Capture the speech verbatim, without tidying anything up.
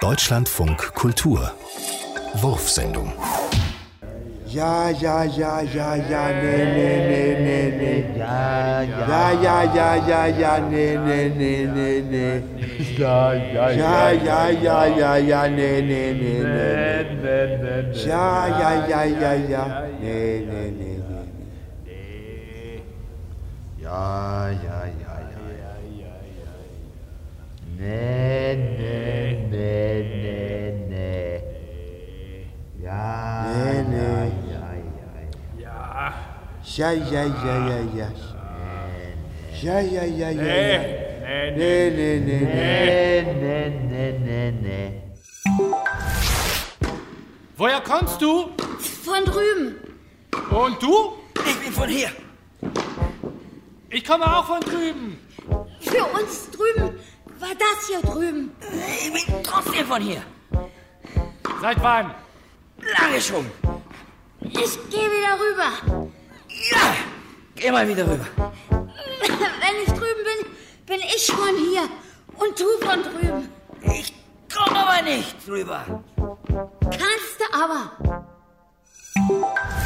Deutschlandfunk Kultur Wurfsendung. Ja, ja, ja, ja, ja, nee, nee, nee, nee, nee. Ja, ja, ja, ja, ja, ja, nee, nee, nee, nee, nee. Ja, ja, ja, ja, ja, ja, ja, nee, nee, nee, nee. Ja, ja, ja, ja, ja, nee, nee, nee, nee. Ja, ja, ja, ja, ja. Nee, nee, nee, nee, nee. Ja, nee, nee. Ja, ja, ja, ja, ja. Ja, ja, ja, ja, ja. Nee, nee, nee, nee, nee, nee, nee, nee. Woher kommst du? Von drüben. Und du? Ich bin von hier. Ich komme auch von drüben. Für uns drüben war das hier drüben. Ich bin trotzdem von hier. Seit wann? Lange schon. Ich gehe wieder rüber. Ja, geh mal wieder rüber. Wenn ich drüben bin, bin ich von hier. Und du von drüben. Ich komme aber nicht rüber. Kannst du aber.